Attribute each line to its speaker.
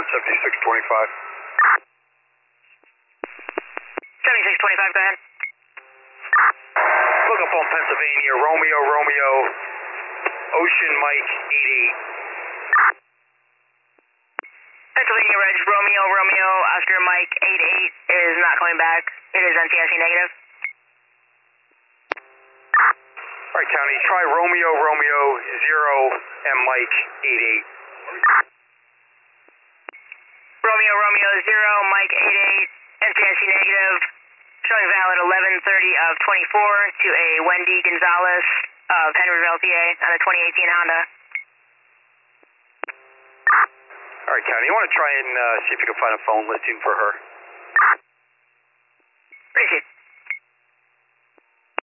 Speaker 1: 7625.
Speaker 2: 7625, go ahead.
Speaker 1: Look up on Pennsylvania, Romeo, Romeo, Ocean Mike 88.
Speaker 2: Pennsylvania Reg, Romeo, Romeo, Oscar Mike 88 is not coming back. It is NTSC negative.
Speaker 1: Alright, County, try Romeo, Romeo, 0, and Mike 88.
Speaker 2: Romeo, Romeo, 0, Mike 88, NTSC negative. Showing valid 11:30 of 24 to a Wendy Gonzalez of Henryville, PA on a 2018 Honda.
Speaker 1: Alright, County, you want to try and see if you can find a phone listing for her?
Speaker 2: Appreciate it.